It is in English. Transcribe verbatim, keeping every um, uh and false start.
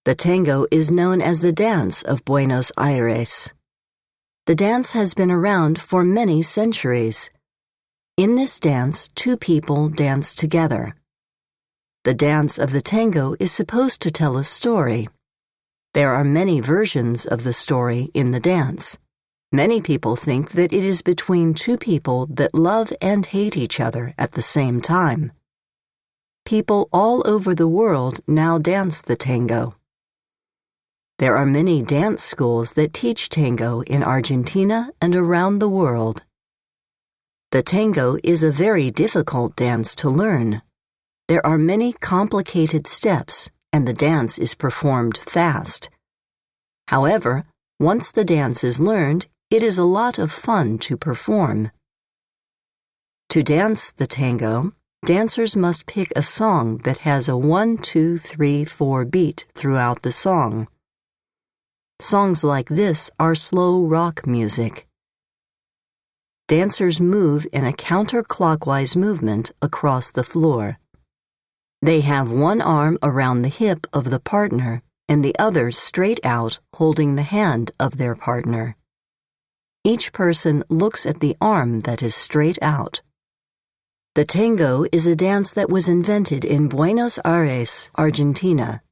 The tango is known as the dance of Buenos Aires. The dance has been around for many centuries. In this dance, two people dance together. The dance of the tango is supposed to tell a story. There are many versions of the story in the dance. Many people think that it is between two people that love and hate each other at the same time. People all over the world now dance the tango. There are many dance schools that teach tango in Argentina and around the world. The tango is a very difficult dance to learn. There are many complicated steps, and the dance is performed fast. However, once the dance is learned, it is a lot of fun to perform. To dance the tango, dancers must pick a song that has a one, two, three, four beat throughout the song. Songs like this are slow rock music. Dancers move in a counterclockwise movement across the floor. They have one arm around the hip of the partner and the other straight out holding the hand of their partner. Each person looks at the arm that is straight out. The tango is a dance that was invented in Buenos Aires, Argentina.